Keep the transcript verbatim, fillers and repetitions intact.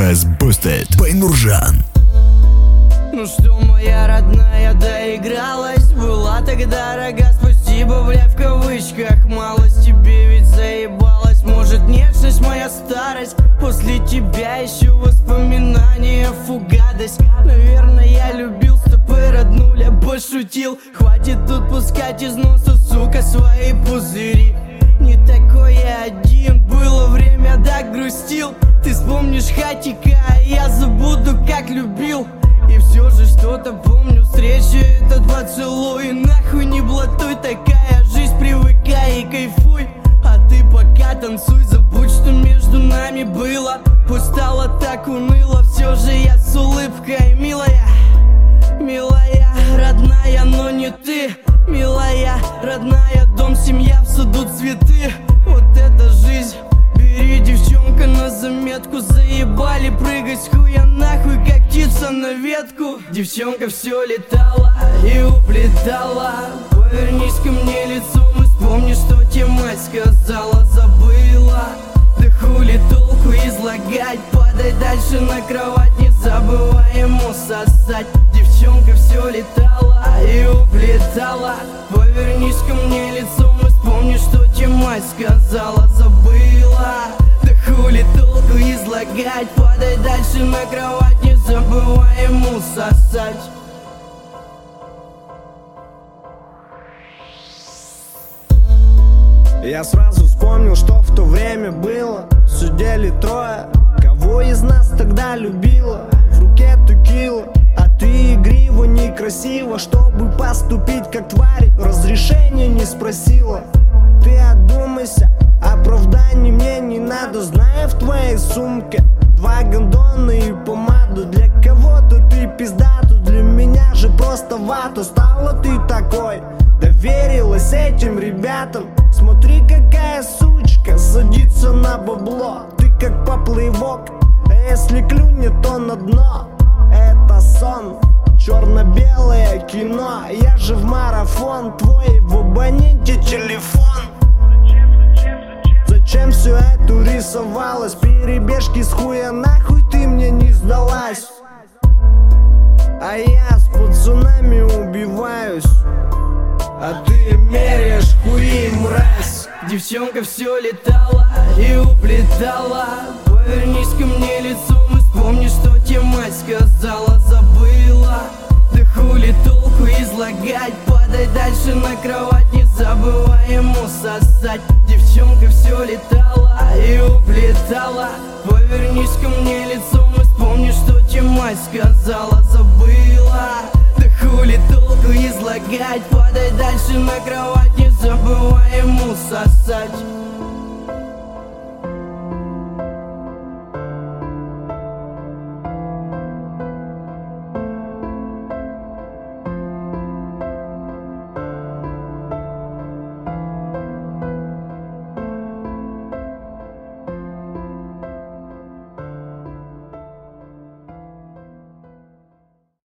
Press Boosted by Nurjan. Ну что, моя родная, доигралась? Была так дорога, спасибо, бля, в кавычках. Малость тебе ведь заебалась. Может, нежность моя старость? После тебя еще воспоминания, фу, гадость. Наверное, я любил стопы, роднуля, пошутил. Хватит тут пускать из носа, сука, свои пузыри. Не такой я один, было время, так грустил. Ты вспомнишь хатика, а я забуду, как любил. И все же что-то помню, встреча, этот поцелуй. Нахуй не блатуй, такая жизнь, привыкай и кайфуй. А ты пока танцуй, забудь, что между нами было. Пусть стало так уныло, все же я с улыбкой, милая. Милая, родная, но не ты. Милая, родная, дом, семья, в саду цветы. Вот это жизнь. Бери, девчонка, на заметку. Заебали прыгать с хуя нахуй, как птица на ветку. Девчонка все летала и уплетала. Повернись ко мне лицом и вспомни, что тебе мать сказала. Забыла, да хули толку излагать. Падай дальше на кровать, не забывай ему сосать. Девчонка все летала и уплетала. Повернись ко мне лицом и вспомни, что тебе мать сказала. Забыла, да хули толку излагать. Падай дальше на кровать, не забывай ему сосать. Я сразу вспомнил, что в то время было. Сидели трое, кого из нас тогда любила. В руке текила, а ты игриво, некрасиво. Чтобы поступить как тварь, разрешения не спросила. Ты одумайся, оправданий мне не надо. Знаю, в твоей сумке два гондона и помаду. Для кого-то ты пиздата, для меня же просто вата. Стала ты такой, доверилась этим ребятам. Смотри, какая сучка садится на бабло. Ты как поплывок, а если клюнет, то на дно. Это сон, черно-белое кино. Я же в марафон, твой в абоненте телефон. Зачем все это рисовалось? Перебежки с хуя нахуй, ты мне не сдалась. А я с пацанами убиваюсь, а ты меряешь хуи, мразь. Девчонка все летала и уплетала. Повернись ко мне лицом и вспомни, что тебе мать сказала. Забыла, да хули толку излагать. Падай дальше на кровать.